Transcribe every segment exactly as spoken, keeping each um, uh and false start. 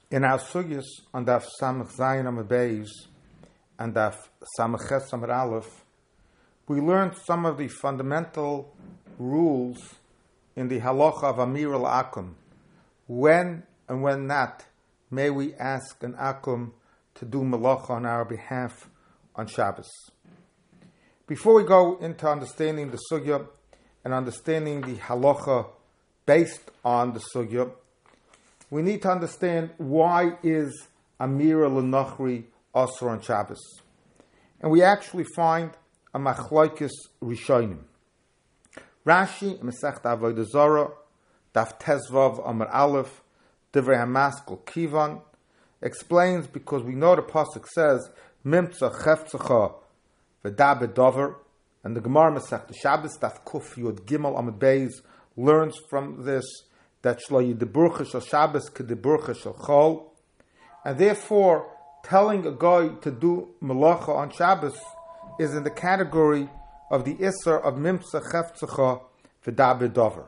In our sugyas on Daf Samach Zayin Amud Beis and Daf Samach Ches Amud Aleph, we learned some of the fundamental rules in the halacha of Amir al-Akum. When and when not may we ask an Akum to do malacha on our behalf on Shabbos. Before we go into understanding the sugya and understanding the halacha based on the sugya, we need to understand why is Amir al-Nachri Asur on Shabbos. And we actually find a machlokes rishonim. Rashi, Masechet Avodah Zarah, Daf Tezvav Amar Aleph, Divrei HaMaskil Kivan, explains because we know the pasuk says Mimtza Chefzecha V'da B'Dover, and the Gemara Masechet Shabbos Daf Kuf Yud Gimel Amud Beis learns from this that Shlo Yidiburcha Shel Shabbos K'Diburcha Shel Chol, and therefore telling a guy to do malacha on Shabbos is in the category of the Isser of Mimtza Chefzecha V'da B'Dover.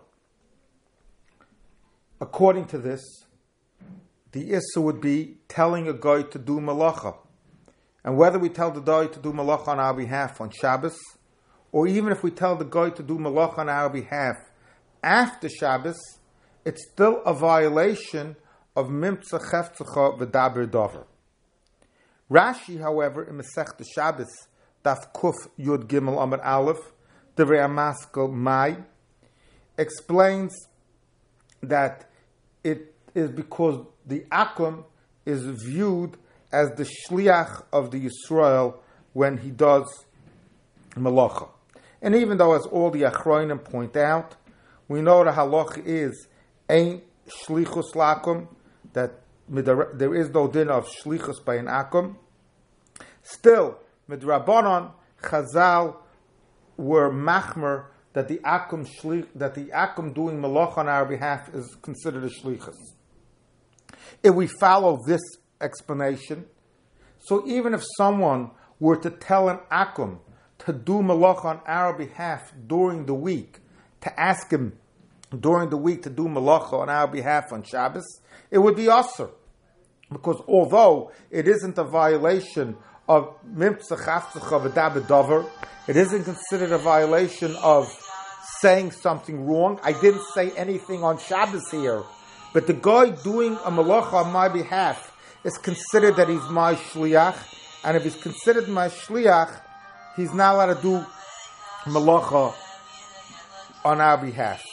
According to this, the Isser would be telling a guy to do malacha. And whether we tell the guy to do malacha on our behalf on Shabbos, or even if we tell the guy to do malacha on our behalf after Shabbos, it's still a violation of Mimtza Chefzecha V'da B'Dover. Rashi, however, in Masechet Shabbos, Daf Kuf Yud Gimel Amar Aleph, Divrei HaMaskil Mai, explains that it is because the Akum is viewed as the shliach of the Yisrael when he does malacha. And even though, as all the Achronim point out, we know the halacha is Ein Shlichus Lakum, that there is no din of Shlichus by an Akum. Still, Midrabanan, Chazal were machmer that the Akum shlich, that the Akum doing malach on our behalf is considered a shlichus. If we follow this explanation, so even if someone were to tell an Akum to do malach on our behalf during the week, to ask him during the week to do malacha on our behalf on Shabbos, it would be asur. Because although it isn't a violation of Mimtza Chefzecha V'da B'Dover, it isn't considered a violation of saying something wrong. I didn't say anything on Shabbos here, but the guy doing a malacha on my behalf is considered that he's my shliach, and if he's considered my shliach, he's not allowed to do malacha on our behalf.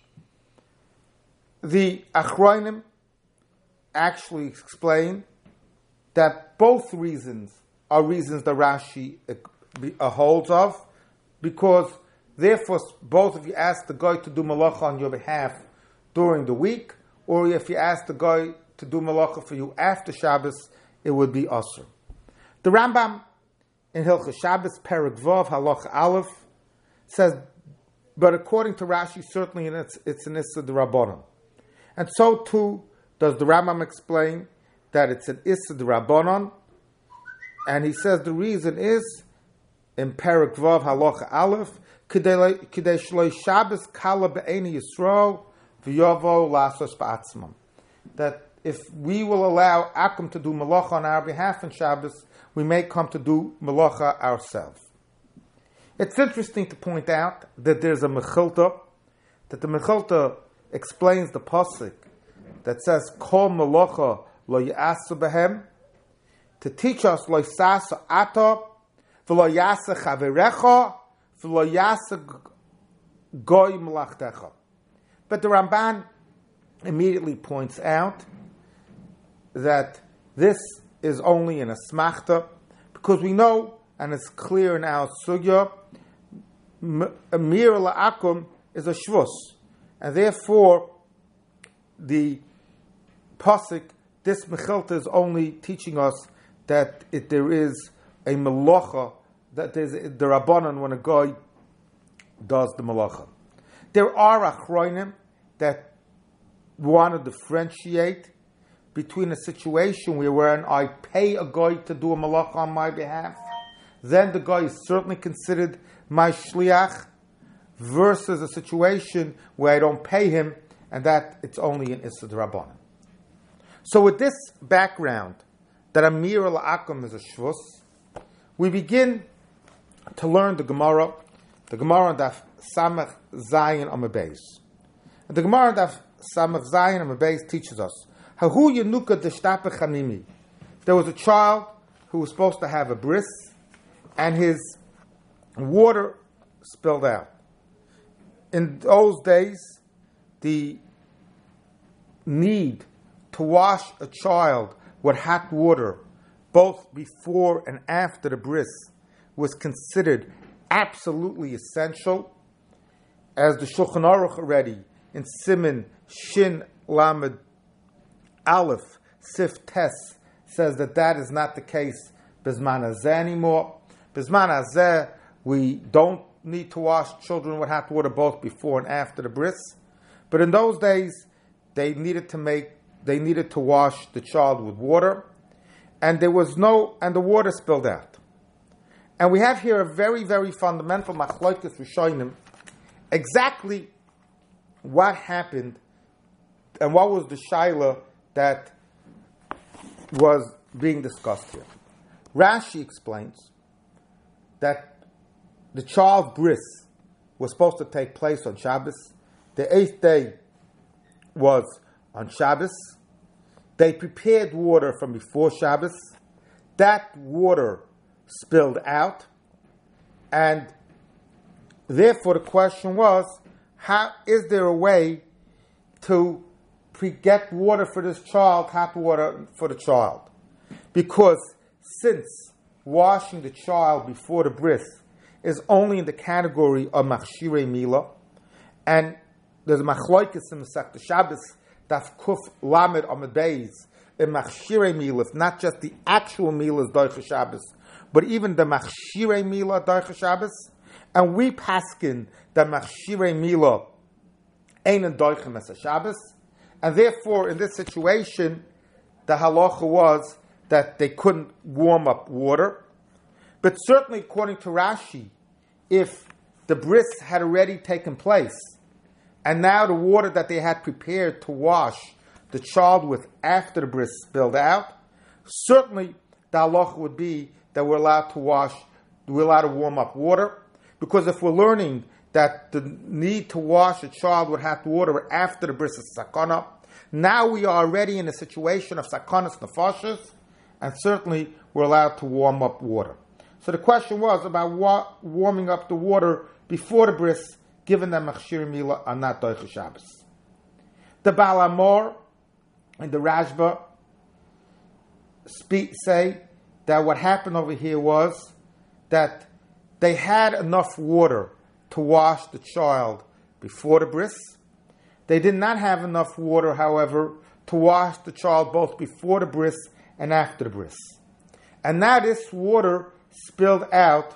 The Achronim actually explain that both reasons are reasons that Rashi uh, holds of, because therefore both if you ask the guy to do malacha on your behalf during the week, or if you ask the guy to do malacha for you after Shabbos, it would be asur. The Rambam in Hilchos Shabbos, Perek Vav, Halacha Aleph, says, but according to Rashi, certainly it's, it's an Issa d'Rabbanan. And so too does the Rambam explain that it's an Issa d'Rabbanan, and he says the reason is in Perek Vav Halacha Aleph, Kidei Shloi Shabbos Kala Be'eni Yisrael V'Yovo Lasos Ba'atzmam, that if we will allow Akum to do malacha on our behalf on Shabbos, we may come to do malacha ourselves. It's interesting to point out that there's a Mechilta, that the Mechilta explains the pasuk that says Kol Malacha Lo Ya'asu Behem, to teach us Lo Ya'asu Ata V'Lo Ya'asu Chaverecha V'Lo Ya'asu Goy Melachtecha. But the Ramban immediately points out that this is only an asmachta, because we know, and it's clear in our sugya, Amir la'akum is a shvus, and therefore the pasuk, this mechilta, is only teaching us that if there is a malacha, that there's the rabbanon when a guy does the malacha. There are achronim that want to differentiate between a situation where when I pay a guy to do a malacha on my behalf, then the guy is certainly considered my shliach, versus a situation where I don't pay him, and that it's only an Issa d'Rabbanan. So with this background, that Amir al-Akum is a shvus, we begin to learn the Gemara, the Gemara Daf Samach Zayin Amud Beis. And the Gemara Daf Samach Zayin Amud Beis teaches us, Hahu Yenuka Deshtape Chanimi. There was a child who was supposed to have a bris, and his water spilled out. In those days, the need to wash a child with hot water, both before and after the bris, was considered absolutely essential, as the Shulchan Aruch already in Siman Shin Lamed Aleph Sif Tes says that that is not the case Bizman Hazeh anymore. Bizman Hazeh, we don't need to wash children with hot water both before and after the bris, but in those days they needed to make they needed to wash the child with water, and there was no and the water spilled out. And we have here a very, very fundamental machlokes rishonim, exactly what happened and what was the shaila that was being discussed here. Rashi explains that the child's bris was supposed to take place on Shabbos. The eighth day was on Shabbos. They prepared water from before Shabbos. That water spilled out, and therefore the question was, how is there a way to pre- get water for this child, hot water for the child? Because since washing the child before the bris is only in the category of machshirei mila, and there's a machlokes in the Masechta Shabbos, Daf Kuf Lamed Amud Beis, in machshirei mila, not just the actual mila is doicha Shabbos, but even the machshirei mila doicha Shabbos, and we paskin that machshirei mila ain't in doicha as a Shabbos, and therefore in this situation the halacha was that they couldn't warm up water. But certainly according to Rashi, if the bris had already taken place, and now the water that they had prepared to wash the child with after the bris spilled out, certainly the halacha would be that we're allowed to wash, we're allowed to warm up water, because if we're learning that the need to wash a child with hot water after the bris is sakana, now we are already in a situation of sakanas nefashos, and certainly we're allowed to warm up water. So the question was about wa- warming up the water before the bris, given that machshir mila are not doicha Shabbos. The Baal Amor and the Rashba speak, say that what happened over here was that they had enough water to wash the child before the bris. They did not have enough water, however, to wash the child both before the bris and after the bris. And now this water spilled out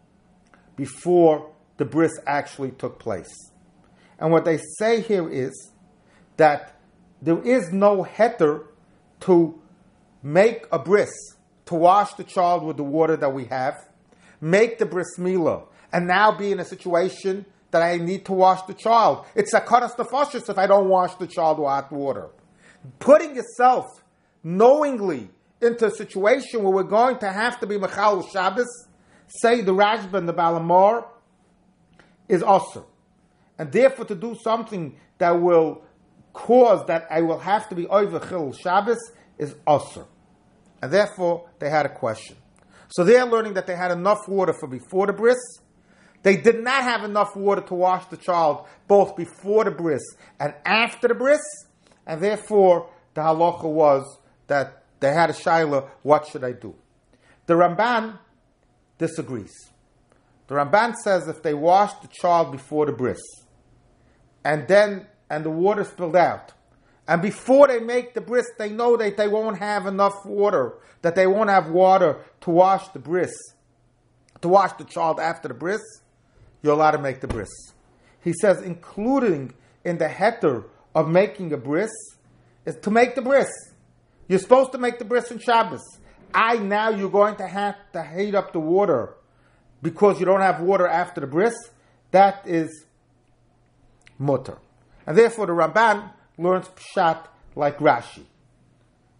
before the bris actually took place. And what they say here is that there is no heter to make a bris, to wash the child with the water that we have, make the bris milah, and now be in a situation that I need to wash the child. It's a sakanas nefashos if I don't wash the child with hot water. Putting yourself knowingly into a situation where we're going to have to be mechal Shabbos, say the Rashba and the Baal Amor, is asur. And therefore to do something that will cause that I will have to be over chil Shabbos is asur. And therefore they had a question. So they're learning that they had enough water for before the bris. They did not have enough water to wash the child both before the bris and after the bris. And therefore the halacha was that they had a shaila, what should I do? The Ramban disagrees. The Ramban says if they washed the child before the bris, and then and the water spilled out, and before they make the bris, they know that they won't have enough water, that they won't have water to wash the bris, to wash the child after the bris, you're allowed to make the bris. He says, including in the heter of making a bris, is to make the bris. You're supposed to make the bris on Shabbos. I now you're going to have to heat up the water because you don't have water after the bris. That is mutter. And therefore the Ramban learns pshat like Rashi.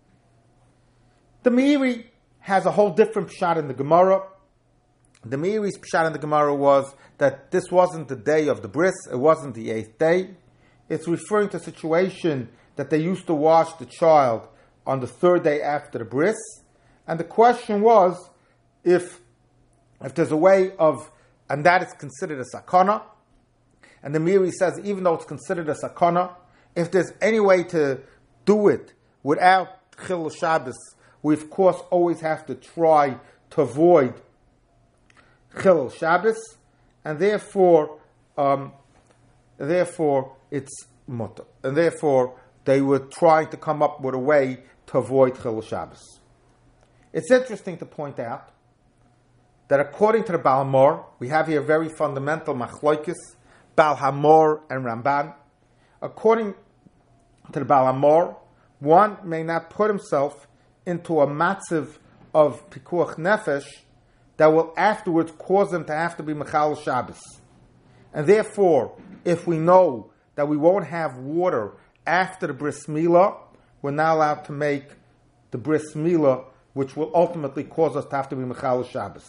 The Meiri has a whole different pshat in the Gemara. The Meiri's pshat in the Gemara was that this wasn't the day of the bris, it wasn't the eighth day. It's referring to a situation that they used to wash the child on the third day after the bris. And the question was, if, if there's a way of, and that is considered a sakana, and the Meiri says, even though it's considered a sakana, if there's any way to do it without Chilul Shabbos, we of course always have to try to avoid Chilul Shabbos, and therefore, um, therefore it's mutter, and therefore they were trying to come up with a way to avoid Chilul Shabbos. It's interesting to point out that according to the Baal HaMaor, we have here very fundamental machloikis, Baal HaMaor and Ramban. According to the Baal HaMaor, one may not put himself into a matziv of pikuach nefesh that will afterwards cause him to have to be mechal Shabbos. And therefore, if we know that we won't have water after the bris milah, we're not allowed to make the bris milah, which will ultimately cause us to have to be mechal Shabbos.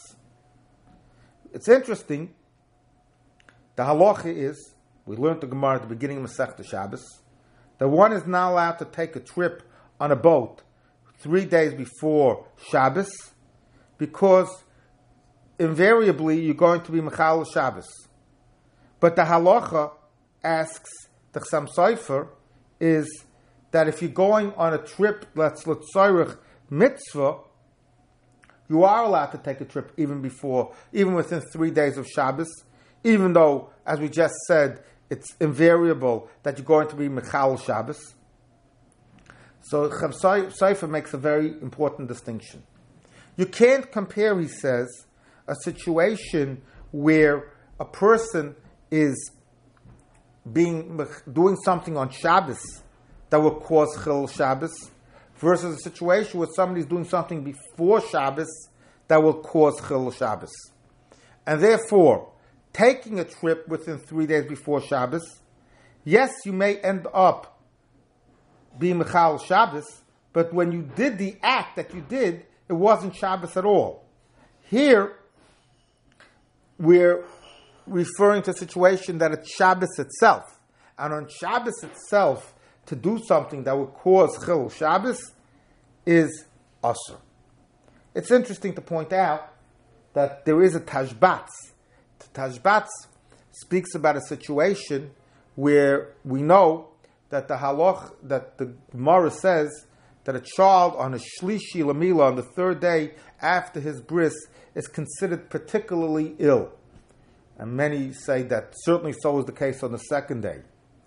It's interesting. The halacha is, we learned the Gemara at the beginning of Masechta Shabbos, that one is not allowed to take a trip on a boat three days before Shabbos, because invariably you're going to be Mechal Shabbos. But the halacha asks, the Chassam Sofer, is that if you're going on a trip, let's L'tzorech mitzvah, you are allowed to take a trip even before, even within three days of Shabbos, even though, as we just said, it's invariable that you're going to be Mechal Shabbos. So Chassam Sofer makes a very important distinction. You can't compare, he says, a situation where a person is being doing something on Shabbos that will cause Chilul Shabbos versus a situation where somebody's doing something before Shabbos that will cause Chilul Shabbos. And therefore, taking a trip within three days before Shabbos, yes, you may end up being Mechal Shabbos, but when you did the act that you did, it wasn't Shabbos at all. Here, we're referring to a situation that it's Shabbos itself. And on Shabbos itself, to do something that would cause Chilul Shabbos is Asur. It's interesting to point out that there is a Tashbatz. The Tashbatz speaks about a situation where we know that the halach, that the Gemara says that a child on a shlishi lamila, on the third day after his bris, is considered particularly ill. And many say that certainly so is the case on the second day.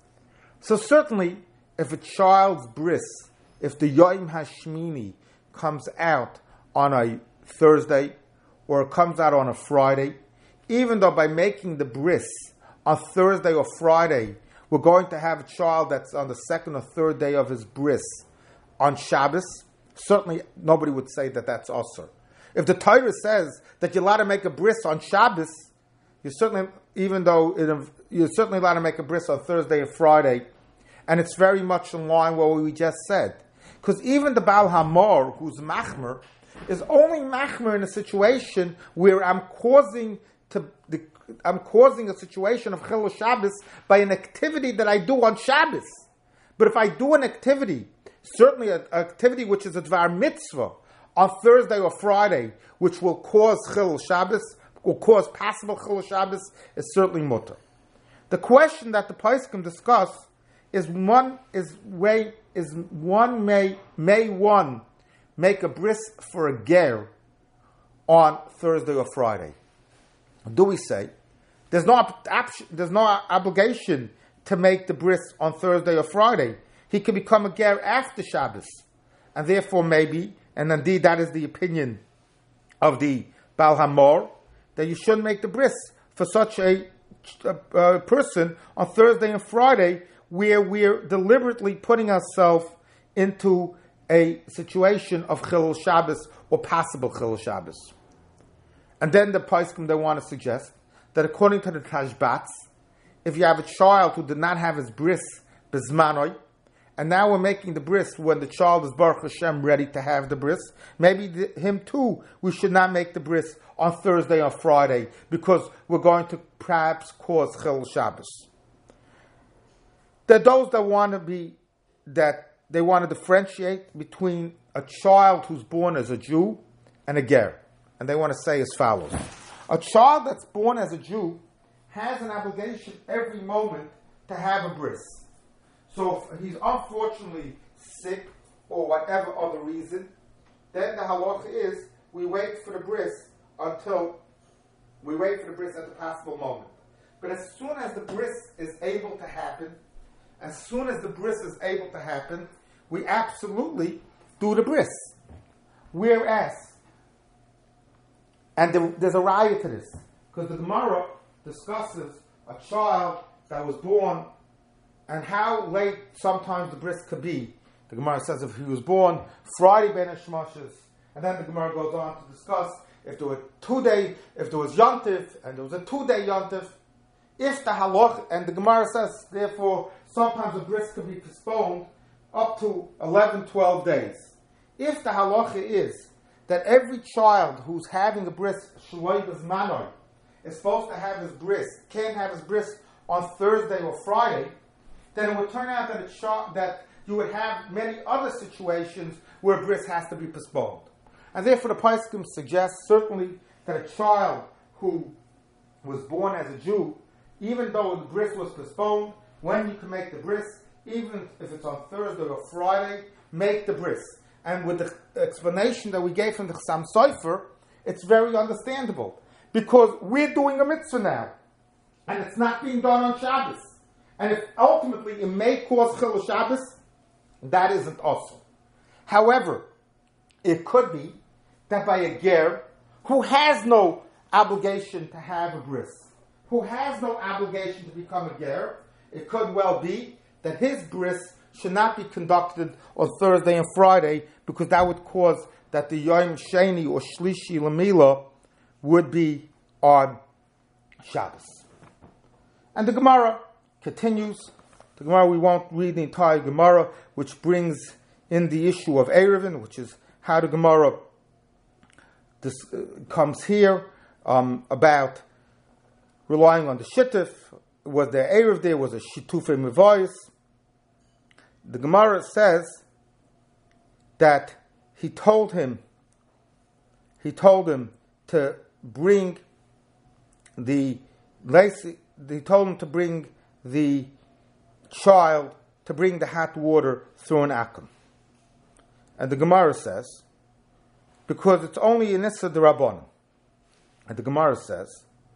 So certainly, if a child's bris, if the Yom Hashmini comes out on a Thursday, or it comes out on a Friday, even though by making the bris on Thursday or Friday, we're going to have a child that's on the second or third day of his bris on Shabbos, certainly nobody would say that that's Asur. If the Torah says that you're allowed to make a bris on Shabbos, you're certainly, even though it, you're certainly allowed to make a bris on Thursday and Friday, and it's very much in line with what we just said. Because even the Baal HaMaor, who's machmer, is only machmer in a situation where I'm causing to the, I'm causing a situation of Chilul Shabbos by an activity that I do on Shabbos. But if I do an activity, certainly an activity which is a Dvar Mitzvah, on Thursday or Friday, which will cause Chilul Shabbos, will cause possible Chilul Shabbos, is certainly mutter. The question that the Poskim discuss is one is way is one may may one make a bris for a ger on Thursday or Friday? Do we say there's no op- there's no obligation to make the bris on Thursday or Friday? He can become a ger after Shabbos, and therefore maybe, and indeed that is the opinion of the Baal HaMaor, that you shouldn't make the bris for such a, a, a person on Thursday and Friday, where we're deliberately putting ourselves into a situation of Chilul Shabbos or possible Chilul Shabbos. And then the Poskim, they want to suggest that according to the Tashbatz, if you have a child who did not have his bris bezmanoi, and now we're making the bris when the child is Baruch Hashem ready to have the bris. Maybe the, him too, we should not make the bris on Thursday or Friday because we're going to perhaps cause Chil Shabbos. There are those that want to be, that they want to differentiate between a child who's born as a Jew and a ger. And they want to say as follows. A child that's born as a Jew has an obligation every moment to have a bris. So if he's unfortunately sick or whatever other reason, then the halacha is we wait for the bris until we wait for the bris at the possible moment. But as soon as the bris is able to happen, as soon as the bris is able to happen, we absolutely do the bris. Whereas, and there, there's a riot to this, because the Gemara discusses a child that was born and how late sometimes the bris could be. The Gemara says if he was born Friday ben Hashmashas, and then the Gemara goes on to discuss if there were two day, if there was Yontif, and there was a two day Yontif, if the halach, and the Gemara says, therefore, sometimes the bris could be postponed up to eleven, twelve days. If the halacha is that every child who's having a bris, Shaloi B'Zmanoi, is supposed to have his bris, can't have his bris on Thursday or Friday, then it would turn out that, it sh- that you would have many other situations where bris has to be postponed. And therefore the Poskim suggests certainly that a child who was born as a Jew, even though the bris was postponed, when you can make the bris, even if it's on Thursday or Friday, make the bris. And with the explanation that we gave from the Chassam Sofer, it's very understandable. Because we're doing a mitzvah now, and it's not being done on Shabbos. And if ultimately it may cause Chil Shabbos, that isn't awesome. However, it could be that by a ger who has no obligation to have a bris, who has no obligation to become a ger, it could well be that his bris should not be conducted on Thursday and Friday because that would cause that the Yom Sheni or Shlishi Lamila would be on Shabbos. And the Gemara continues. The Gemara, we won't read the entire Gemara, which brings in the issue of Erevin, which is how the Gemara this, uh, comes here um, about relying on the Shittif. Was there Erev there? Was a Shitufei Mevoyis? The Gemara says that he told him, he told him to bring the he told him to bring the child, to bring the hot water through an akum. And the Gemara says, because it's only an Issa D'Rabbanan. And the Gemara says,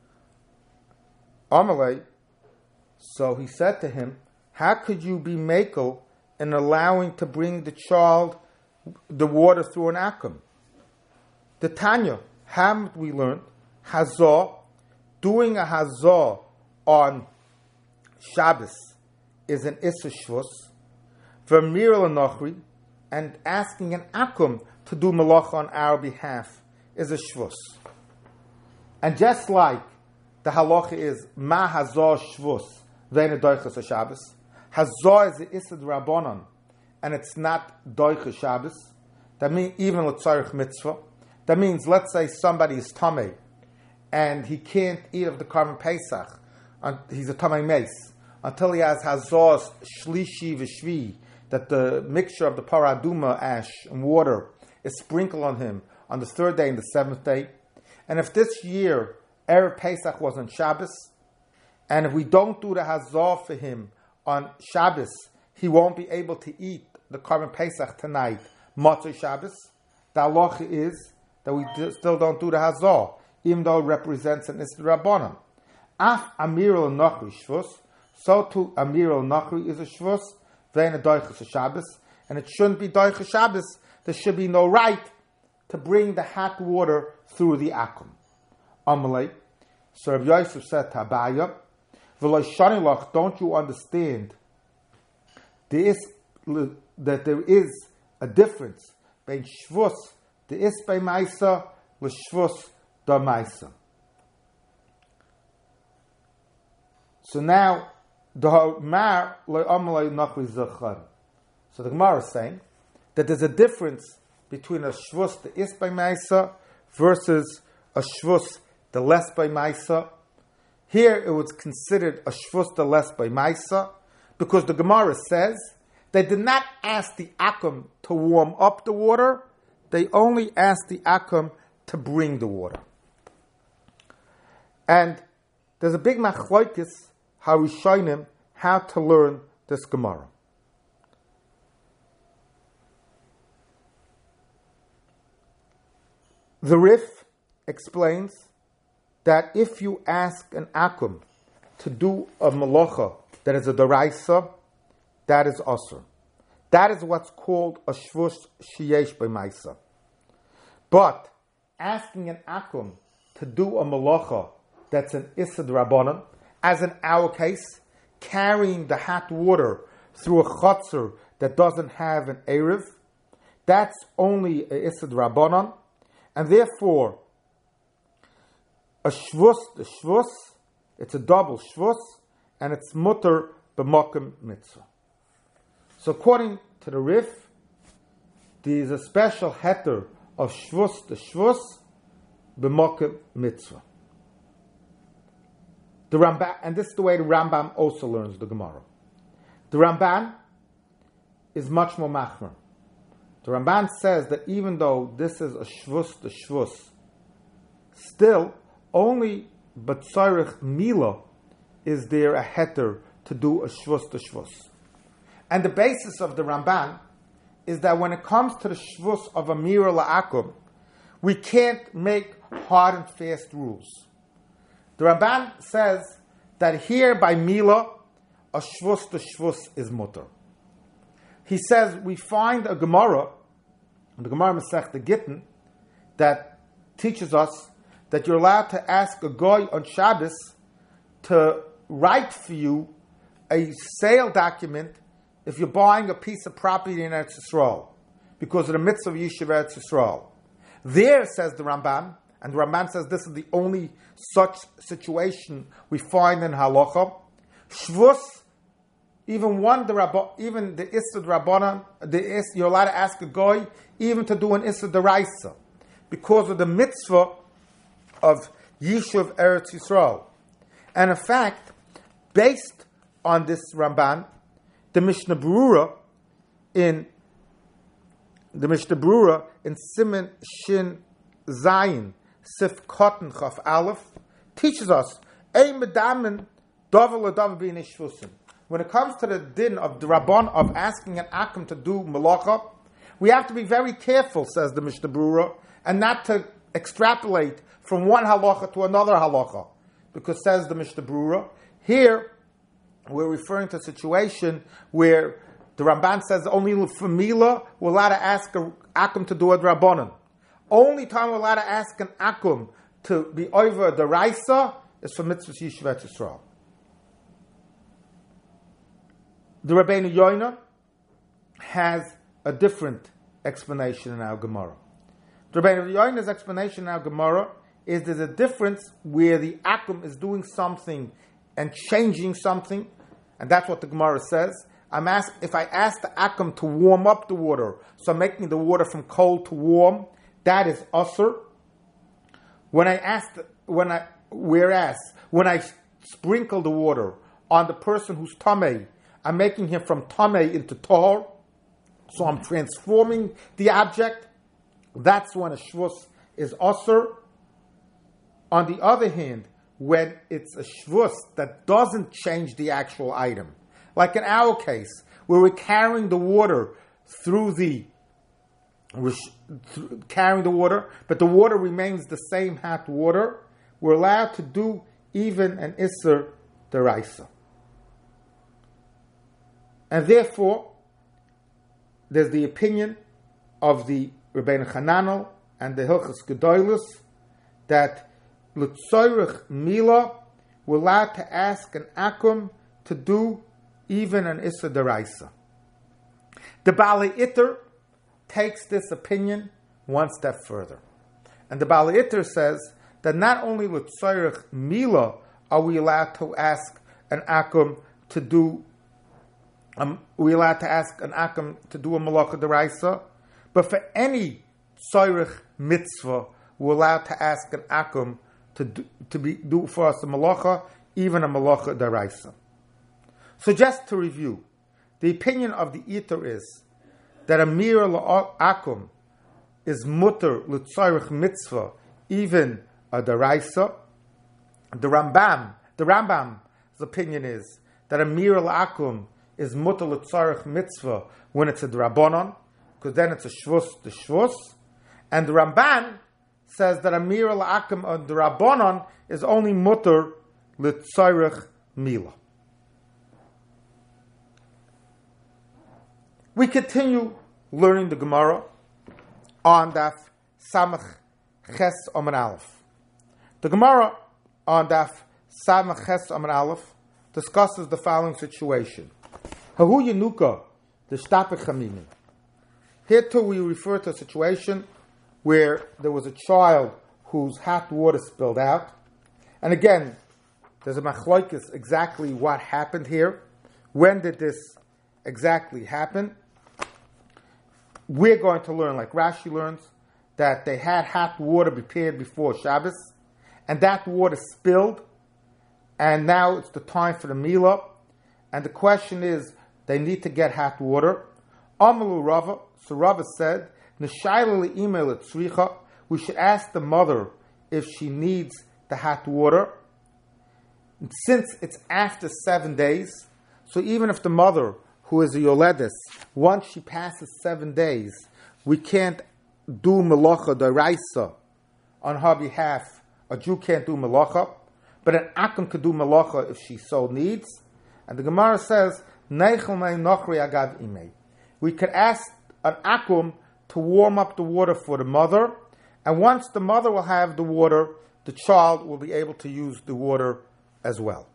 Amalei, so he said to him, how could you be makel in allowing to bring the child the water through an akum? The Tanya, how we learned, Hazah, doing a Hazah on Shabbos is an Issa Shvus, Vermir L'Nochri, and asking an Akum to do Malacha on our behalf is a Shvus. And just like the halacha is Ma Hazah Shvus, Ve'ena Doichas HaShabbos, Hazah is the Issa D'Rabbanan, and it's not Doichas Shabbos. That means even L'Tzarech Mitzvah. That means, let's say somebody is Tamei, and he can't eat of the Karban Pesach, he's a Tamei Meis, until he has Hazah Shlishi V'Shvi, that the mixture of the Paraduma ash and water is sprinkled on him on the third day and the seventh day. And if this year Erev Pesach was on Shabbos, and if we don't do the Hazah for him on Shabbos, he won't be able to eat the Karban Pesach tonight, Motzei Shabbos. The halacha is that we still don't do the Hazah, even though it represents an Issa D'Rabbanan. Af Amir al-Nachri Shvus, so too Amir al-Nachri is a Shvus, Ve'ena Doichas HaShabbos, and it shouldn't be Doichas Shabbos. There should be no right to bring the hot water through the akum. Amalei, so Rav Yosef said to Abaya, V'lo shanilach, don't you understand there is, that there is a difference between Shvus, the is by Maisa, l'Shvus da Maisa. So now, the Mar lo Amalei Nachri Zachar. So the Gemara is saying that there's a difference between a shvus the is by Maisa versus a shvus the less by Maisa. Here it was considered a shvus the less by Maisa because the Gemara says they did not ask the Akum to warm up the water, they only asked the Akum to bring the water. And there's a big machloikis harishonim how to learn this Gemara. The Rif explains that if you ask an Akum to do a malacha that is a deraisa, that is asur. That is what's called a shvus sheyesh b'maisa. But asking an Akum to do a malacha that's an issa d'rabanan, as in our case, carrying the hot water through a chotzer that doesn't have an erev, that's only a issa d'rabanan, and therefore a shvus, the shvus, it's a double shvus, and it's mutter b'mokim mitzvah. So according to the Rif, there is a special heter of shvus, the shvus, b'mokim mitzvah. The Ramban, and this is the way the Rambam also learns the Gemara. The Ramban is much more machmer. The Ramban says that even though this is a shvus, the shvus, still only b'tzarich mila is there a heter to do a shvus, the shvus. And the basis of the Ramban is that when it comes to the shvus of a mira la'akum, we can't make hard and fast rules. The Ramban says that here by Mila, a shvus to shvus is mutter. He says we find a Gemara, the Gemara Masechta Gittin, that teaches us that you're allowed to ask a goy on Shabbos to write for you a sale document if you're buying a piece of property in Eretz Yisrael, because of the mitzvah of Yishuv Eretz Yisrael. There, says the Ramban, and the Ramban says this is the only such situation we find in Halacha. Shvus, even one, the Rabba, even the Issa Rabbanan, the is, you're allowed to ask a goy even to do an Issa Deraisa, because of the mitzvah of Yishuv Eretz Yisrael. And in fact, based on this Ramban, the Mishnah Berurah in the Mishnah Berurah in Siman Shin Zayin Sif Cotton Chaf Aleph teaches us Ein medamin davar l'davar b'nei shvusim. When it comes to the din of the Rabban of asking an Akum to do malacha, we have to be very careful, says the Mishnah Berurah, and not to extrapolate from one halacha to another halacha, because says the Mishnah Berurah, here we're referring to a situation where the Ramban says only for Mila we're allowed to ask an Akum to do a Drabonin. Only time we're allowed to ask an Akum to be over the Raisa is for Mitzvah Yishuv Yisrael. The Rabbeinu Yoina has a different explanation in our Gemara. The Rabbeinu Yoina's explanation in our Gemara is there's a difference where the Akum is doing something and changing something, and that's what the Gemara says. I'm asked, if I ask the Akum to warm up the water, so I'm making the water from cold to warm, that is asur. When I ask, when I, whereas when I sprinkle the water on the person who's tamei, I'm making him from tamei into tar, so I'm transforming the object. That's when a shvus is asur. On the other hand, when it's a shvus that doesn't change the actual item, like in our case, where we're carrying the water through the through, carrying the water, but the water remains the same hot water, we're allowed to do even an Isser Deraisa. And therefore, there's the opinion of the Rebbeinu Chananel and the Hilchos Gedolos that L'tzoirich Mila, we're allowed to ask an Akum to do even an Issa Deraisa. The Baalei Iter takes this opinion one step further. And the Baalei Iter says that not only L'tzoirich Mila are we allowed to ask an Akum to do um, we're allowed to ask an akum to do a malacha deraisa, but for any tzorich mitzvah, we're allowed to ask an akum to do, to be do for us a malacha, even a malacha deraisa. So just to review, the opinion of the Iter is that a mir akum is mutter l'tzorich mitzvah, even a deraisa. The Rambam, the Rambam's opinion is that a mir akum is mutter l'tzorich mitzvah when it's a drabonon, because then it's a shvus the shvus. And the Ramban says that a mir akum on the drabonon is only mutter l'tzorich mila. We continue learning the Gemara on Daf Samach Ches Amar Aleph. The Gemara on Daf Samach Ches Amar Aleph discusses the following situation. Hahu Yenuka, the Shtapik Chaminin. Here too we refer to a situation where there was a child whose hot water spilled out. And again, there's a machloikis exactly what happened here. When did this exactly happen? We're going to learn, like Rashi learns, that they had hot water prepared before Shabbos, and that water spilled, and now it's the time for the Milah, and the question is, they need to get hot water. Amalu Rava, so Rava said, Neshayla email tzricha, we should ask the mother if she needs the hot water. And since it's after seven days, so even if the mother, who is a yoledis, once she passes seven days, we can't do melacha deraisa on her behalf. A Jew can't do melacha, but an akum could do melacha if she so needs. And the Gemara says, we could ask an akum to warm up the water for the mother, and once the mother will have the water, the child will be able to use the water as well.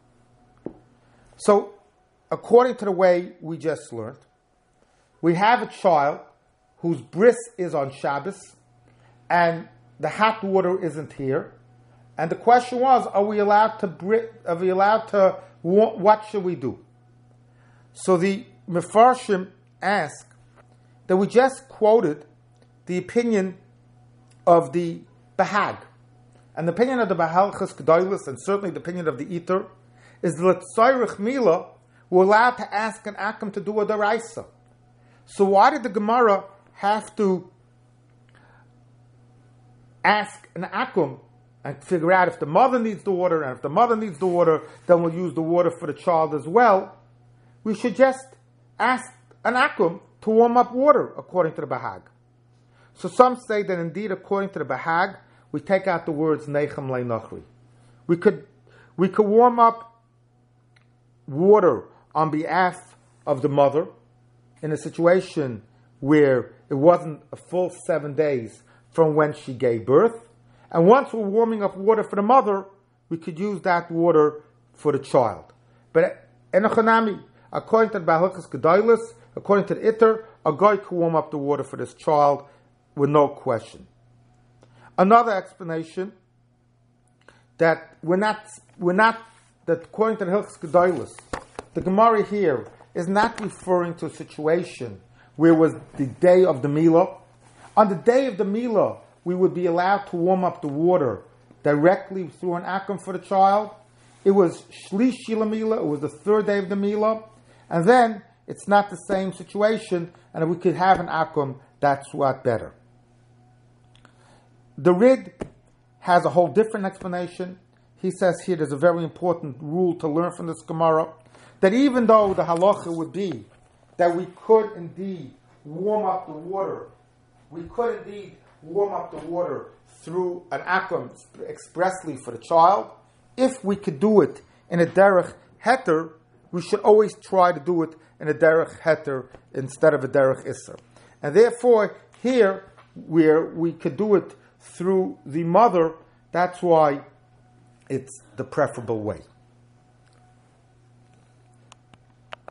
So, according to the way we just learned, we have a child whose bris is on Shabbos, and the hot water isn't here. And the question was, are we allowed to bri- are we allowed to, what should we do? So the Mefarshim ask that we just quoted the opinion of the Bahag. And the opinion of the Bahalchas Kedoilus, and certainly the opinion of the Iter, is that L'tzayrich Mila, we're allowed to ask an akum to do a deraisa. So why did the Gemara have to ask an akum and figure out if the mother needs the water, and if the mother needs the water, then we'll use the water for the child as well? We should just ask an akum to warm up water, according to the Bahag. So some say that indeed, according to the Bahag, we take out the words Nechem Leinachri. We could we could warm up water on behalf of the mother in a situation where it wasn't a full seven days from when she gave birth. And once we're warming up water for the mother, we could use that water for the child. But Enochanami, according to the Bahalchas Kedoilus, according to the Iter, a guy could warm up the water for this child with no question. Another explanation that we're not, we're not, that according to the Hilchos Kedoilus, the Gemara here is not referring to a situation where it was the day of the Milah. On the day of the Milah, we would be allowed to warm up the water directly through an akum for the child. It was Shlishi Milah, it was the third day of the Milah, and then it's not the same situation, and if we could have an akum, that's what better. The Rid has a whole different explanation. He says here there's a very important rule to learn from this Gemara, that even though the halacha would be that we could indeed warm up the water, we could indeed warm up the water through an akum expressly for the child, if we could do it in a derech heter, we should always try to do it in a derech heter instead of a derech isser. And therefore, here, where we could do it through the mother, that's why it's the preferable way.